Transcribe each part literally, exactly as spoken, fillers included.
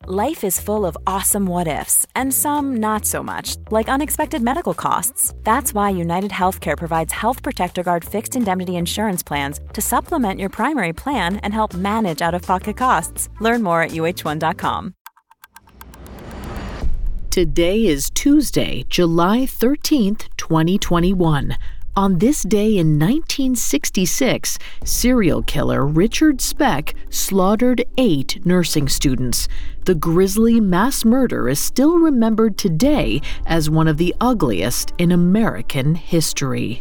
Life is full of awesome what-ifs, and some not so much, like unexpected medical costs. That's why United Healthcare provides Health Protector Guard fixed indemnity insurance plans to supplement your primary plan and help manage out-of-pocket costs. Learn more at U H one dot com. Today is Tuesday, July thirteenth, twenty twenty-one. On this day in nineteen sixty-six, serial killer Richard Speck slaughtered eight nursing students. The grisly mass murder is still remembered today as one of the ugliest in American history.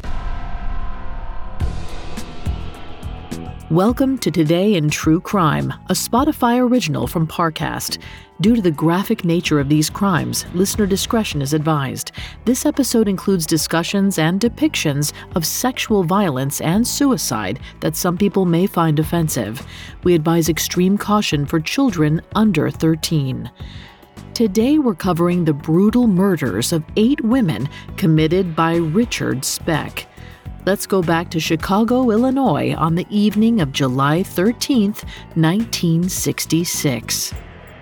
Welcome to Today in True Crime, a Spotify original from Parcast. Due to the graphic nature of these crimes, listener discretion is advised. This episode includes discussions and depictions of sexual violence and suicide that some people may find offensive. We advise extreme caution for children under thirteen. Today we're covering the brutal murders of eight women committed by Richard Speck. Let's go back to Chicago, Illinois on the evening of July thirteenth, nineteen sixty-six.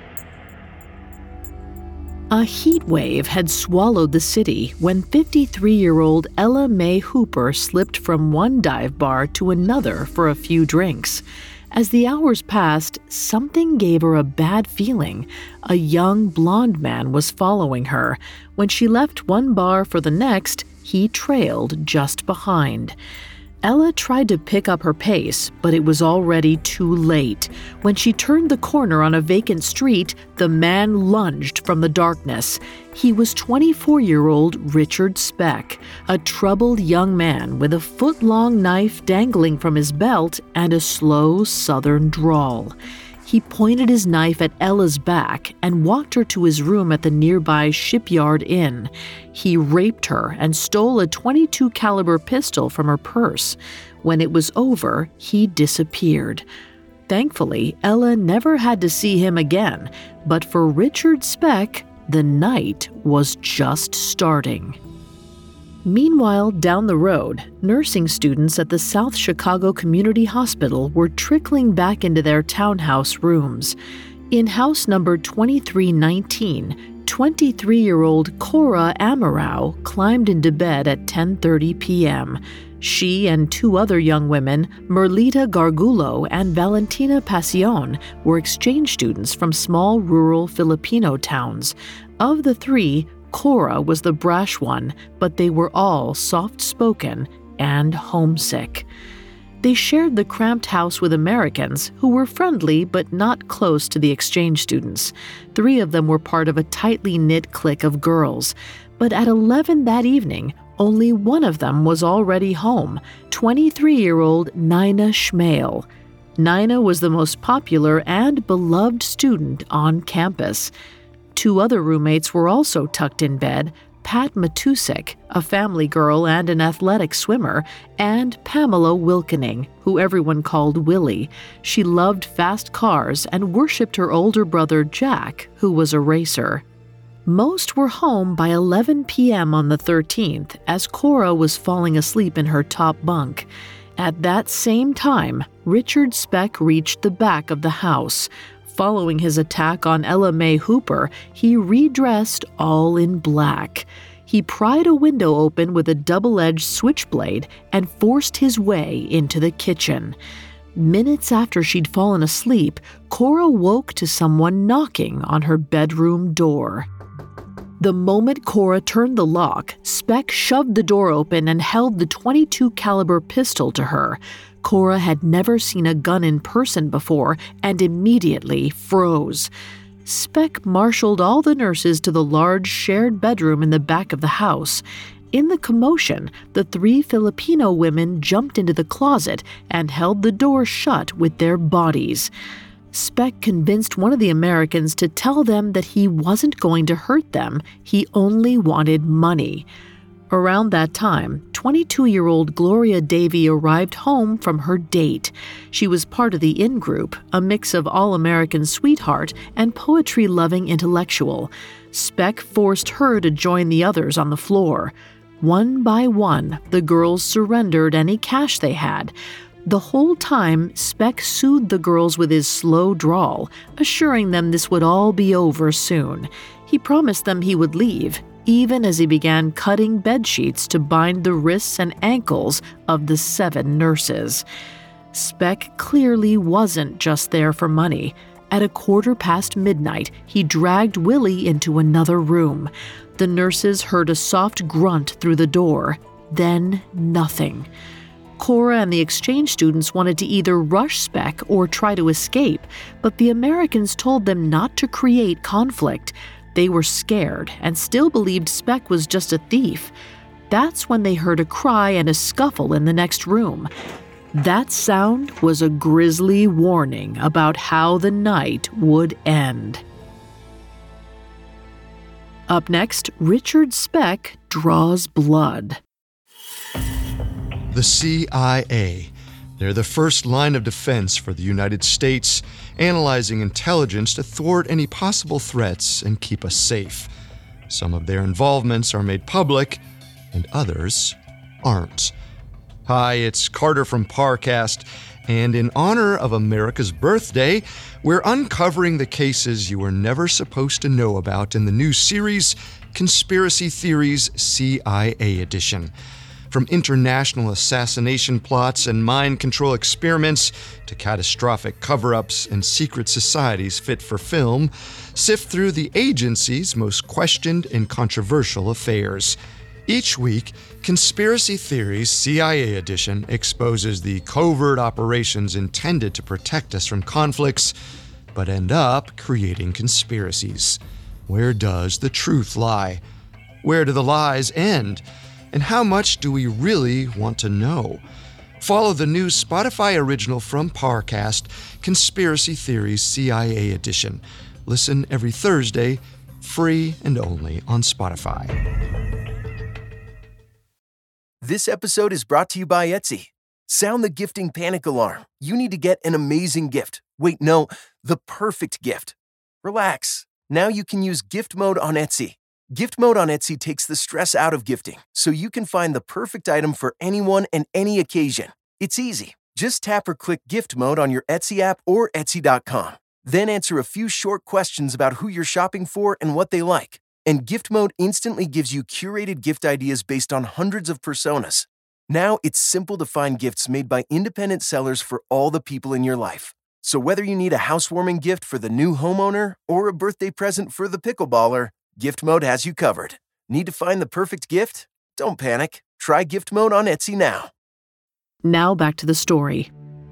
A heat wave had swallowed the city when fifty-three-year-old Ella Mae Hooper slipped from one dive bar to another for a few drinks. As the hours passed, something gave her a bad feeling. A young blonde man was following her. When she left one bar for the next, he trailed just behind. Ella tried to pick up her pace, but it was already too late. When she turned the corner on a vacant street, the man lunged from the darkness. He was twenty-four-year-old Richard Speck, a troubled young man with a foot-long knife dangling from his belt and a slow southern drawl. He pointed his knife at Ella's back and walked her to his room at the nearby Shipyard Inn. He raped her and stole a twenty-two caliber pistol from her purse. When it was over, he disappeared. Thankfully, Ella never had to see him again, but for Richard Speck, the night was just starting. Meanwhile, down the road, nursing students at the South Chicago Community Hospital were trickling back into their townhouse rooms. In house number twenty-three nineteen, twenty-three-year-old Cora Ammirau climbed into bed at ten thirty p.m. She and two other young women, Merlita Gargulo and Valentina Pasion, were exchange students from small rural Filipino towns. Of the three, Cora was the brash one, but they were all soft-spoken and homesick. They shared the cramped house with Americans who were friendly but not close to the exchange students. Three of them were part of a tightly knit clique of girls. But at eleven that evening, only one of them was already home, twenty-three-year-old Nina Schmale. Nina was the most popular and beloved student on campus. Two other roommates were also tucked in bed, Pat Matusik, a family girl and an athletic swimmer, and Pamela Wilkening, who everyone called Willie. She loved fast cars and worshipped her older brother Jack, who was a racer. Most were home by eleven p.m. on the thirteenth, as Cora was falling asleep in her top bunk. At that same time, Richard Speck reached the back of the house. Following his attack on Ella Mae Hooper, he redressed all in black. He pried a window open with a double-edged switchblade and forced his way into the kitchen. Minutes after she'd fallen asleep, Cora woke to someone knocking on her bedroom door. The moment Cora turned the lock, Speck shoved the door open and held the twenty-two caliber pistol to her. Cora had never seen a gun in person before and immediately froze. Speck marshaled all the nurses to the large shared bedroom in the back of the house. In the commotion, the three Filipino women jumped into the closet and held the door shut with their bodies. Speck convinced one of the Americans to tell them that he wasn't going to hurt them, he only wanted money. Around that time, twenty-two-year-old Gloria Davy arrived home from her date. She was part of the in-group, a mix of all-American sweetheart and poetry-loving intellectual. Speck forced her to join the others on the floor. One by one, the girls surrendered any cash they had. The whole time, Speck soothed the girls with his slow drawl, assuring them this would all be over soon. He promised them he would leave, even as he began cutting bed sheets to bind the wrists and ankles of the seven nurses. Speck clearly wasn't just there for money. At a quarter past midnight, he dragged Willie into another room. The nurses heard a soft grunt through the door, then nothing. Cora and the exchange students wanted to either rush Speck or try to escape, but the Americans told them not to create conflict. They were scared and still believed Speck was just a thief. That's when they heard a cry and a scuffle in the next room. That sound was a grisly warning about how the night would end. Up next, Richard Speck draws blood. The C I A. They're the first line of defense for the United States, analyzing intelligence to thwart any possible threats and keep us safe. Some of their involvements are made public, and others aren't. Hi, it's Carter from Parcast, and in honor of America's birthday, we're uncovering the cases you were never supposed to know about in the new series, Conspiracy Theories C I A Edition. From international assassination plots and mind control experiments to catastrophic cover-ups and secret societies fit for film, sift through the agency's most questioned and controversial affairs. Each week, Conspiracy Theories C I A Edition exposes the covert operations intended to protect us from conflicts, but end up creating conspiracies. Where does the truth lie? Where do the lies end? And how much do we really want to know? Follow the new Spotify original from Parcast, Conspiracy Theories C I A Edition. Listen every Thursday, free and only on Spotify. This episode is brought to you by Etsy. Sound the gifting panic alarm. You need to get an amazing gift. Wait, no, the perfect gift. Relax. Now you can use gift mode on Etsy. Gift mode on Etsy takes the stress out of gifting, so you can find the perfect item for anyone and any occasion. It's easy. Just tap or click gift mode on your Etsy app or Etsy dot com. Then answer a few short questions about who you're shopping for and what they like. And gift mode instantly gives you curated gift ideas based on hundreds of personas. Now it's simple to find gifts made by independent sellers for all the people in your life. So whether you need a housewarming gift for the new homeowner or a birthday present for the pickleballer, Gift Mode has you covered. Need to find the perfect gift? Don't panic. Try Gift Mode on Etsy now. Now back to the story.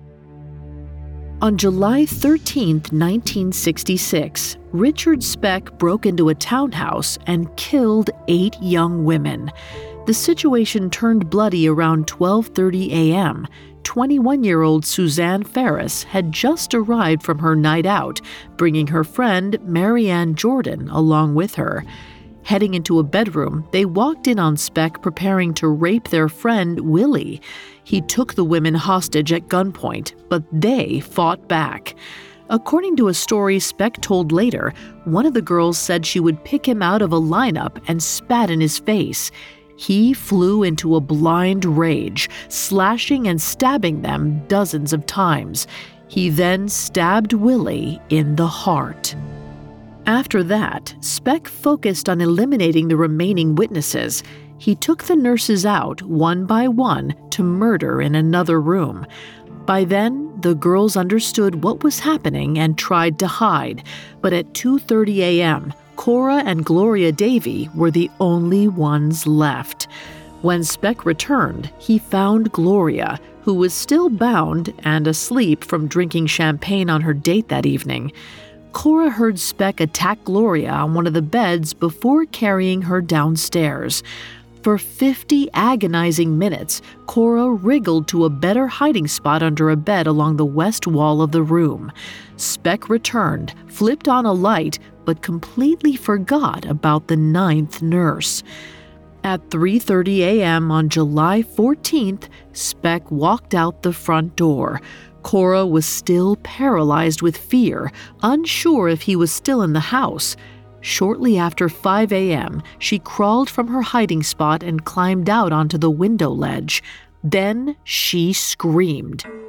On July thirteenth, nineteen sixty-six, Richard Speck broke into a townhouse and killed eight young women. The situation turned bloody around twelve thirty a.m. twenty-one-year-old Suzanne Ferris had just arrived from her night out, bringing her friend Marianne Jordan along with her. Heading into a bedroom, they walked in on Speck preparing to rape their friend Willie. He took the women hostage at gunpoint, but they fought back. According to a story Speck told later, one of the girls said she would pick him out of a lineup and spat in his face. He flew into a blind rage, slashing and stabbing them dozens of times. He then stabbed Willie in the heart. After that, Speck focused on eliminating the remaining witnesses. He took the nurses out one by one to murder in another room. By then, the girls understood what was happening and tried to hide, but at two thirty a.m., Cora and Gloria Davy were the only ones left. When Speck returned, he found Gloria, who was still bound and asleep from drinking champagne on her date that evening. Cora heard Speck attack Gloria on one of the beds before carrying her downstairs. For fifty agonizing minutes, Cora wriggled to a better hiding spot under a bed along the west wall of the room. Speck returned, flipped on a light, but completely forgot about the ninth nurse. At three thirty a.m. on July fourteenth, Speck walked out the front door. Cora was still paralyzed with fear, unsure if he was still in the house. Shortly after five a.m., she crawled from her hiding spot and climbed out onto the window ledge. Then she screamed.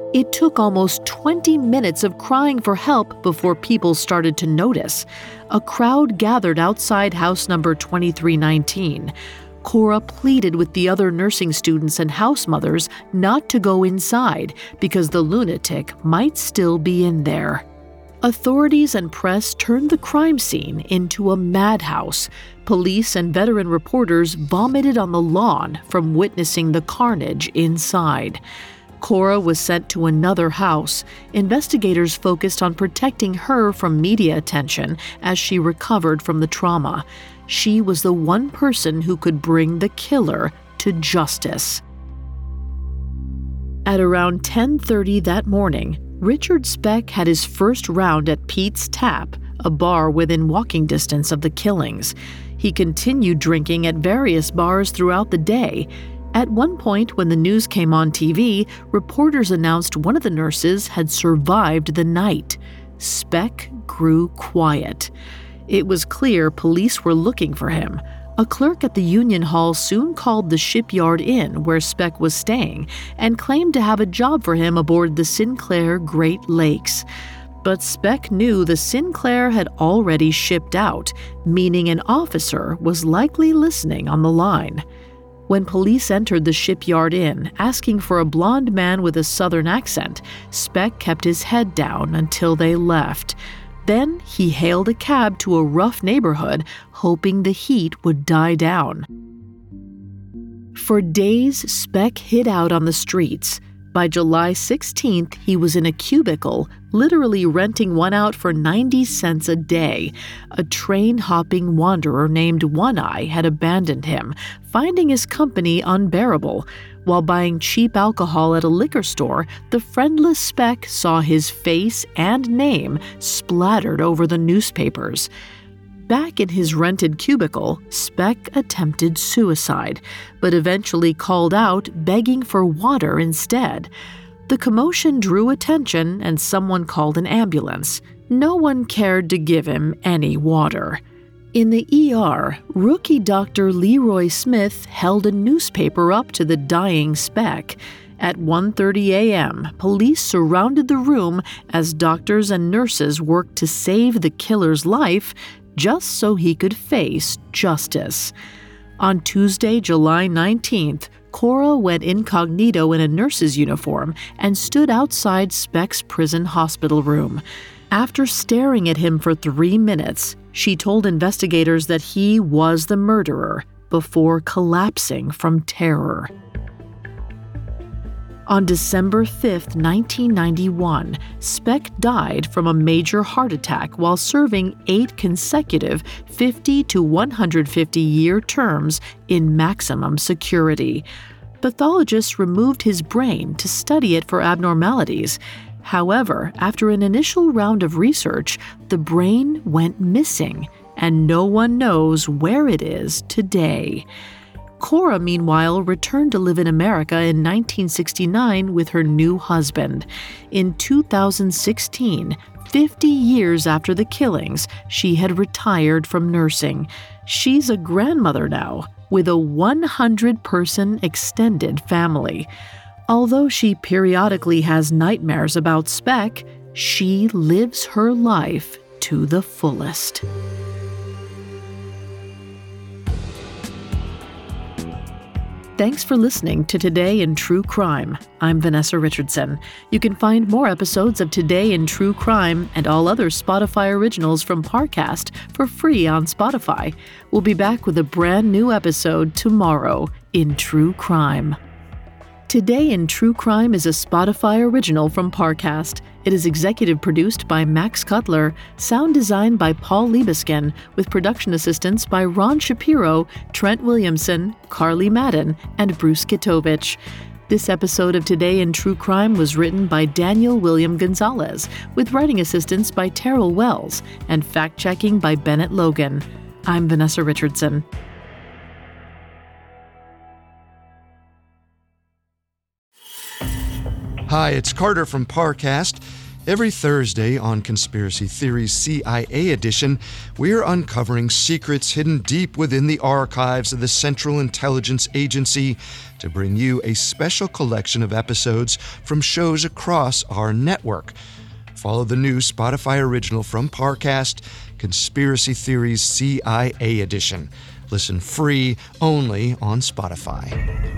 It took almost twenty minutes of crying for help before people started to notice. A crowd gathered outside house number twenty-three nineteen. Cora pleaded with the other nursing students and house mothers not to go inside because the lunatic might still be in there. Authorities and press turned the crime scene into a madhouse. Police and veteran reporters vomited on the lawn from witnessing the carnage inside. Cora was sent to another house. Investigators focused on protecting her from media attention as she recovered from the trauma. She was the one person who could bring the killer to justice. At around ten thirty that morning, Richard Speck had his first round at Pete's Tap, a bar within walking distance of the killings. He continued drinking at various bars throughout the day. At one point, when the news came on T V, reporters announced one of the nurses had survived the night. Speck grew quiet. It was clear police were looking for him. A clerk at the Union Hall soon called the Shipyard Inn where Speck was staying and claimed to have a job for him aboard the Sinclair Great Lakes. But Speck knew the Sinclair had already shipped out, meaning an officer was likely listening on the line. When police entered the Shipyard Inn, asking for a blond man with a southern accent, Speck kept his head down until they left. Then he hailed a cab to a rough neighborhood, hoping the heat would die down. For days, Speck hid out on the streets. By July sixteenth, he was in a cubicle, literally renting one out for ninety cents a day. A train-hopping wanderer named One-Eye had abandoned him, finding his company unbearable. While buying cheap alcohol at a liquor store, the friendless Speck saw his face and name splattered over the newspapers. Back in his rented cubicle, Speck attempted suicide, but eventually called out, begging for water instead. The commotion drew attention and someone called an ambulance. No one cared to give him any water. In the E R, rookie Doctor Leroy Smith held a newspaper up to the dying Speck. At one thirty a.m., police surrounded the room as doctors and nurses worked to save the killer's life just so he could face justice. On Tuesday, July nineteenth, Cora went incognito in a nurse's uniform and stood outside Speck's prison hospital room. After staring at him for three minutes, she told investigators that he was the murderer before collapsing from terror. On December fifth, nineteen ninety-one, Speck died from a major heart attack while serving eight consecutive fifty to one hundred fifty year terms in maximum security. Pathologists removed his brain to study it for abnormalities. However, after an initial round of research, the brain went missing, and no one knows where it is today. Cora, meanwhile, returned to live in America in nineteen sixty-nine with her new husband. In two thousand sixteen, fifty years after the killings, she had retired from nursing. She's a grandmother now, with a one hundred person extended family. Although she periodically has nightmares about Speck, she lives her life to the fullest. Thanks for listening to Today in True Crime. I'm Vanessa Richardson. You can find more episodes of Today in True Crime and all other Spotify originals from Parcast for free on Spotify. We'll be back with a brand new episode tomorrow in True Crime. Today in True Crime is a Spotify original from Parcast. It is executive produced by Max Cutler, sound designed by Paul Liebeskin, with production assistance by Ron Shapiro, Trent Williamson, Carly Madden, and Bruce Kitovich. This episode of Today in True Crime was written by Daniel William Gonzalez, with writing assistance by Terrell Wells, and fact-checking by Bennett Logan. I'm Vanessa Richardson. Hi, it's Carter from Parcast. Every Thursday on Conspiracy Theories C I A Edition, we're uncovering secrets hidden deep within the archives of the Central Intelligence Agency to bring you a special collection of episodes from shows across our network. Follow the new Spotify original from Parcast, Conspiracy Theories C I A Edition. Listen free only on Spotify.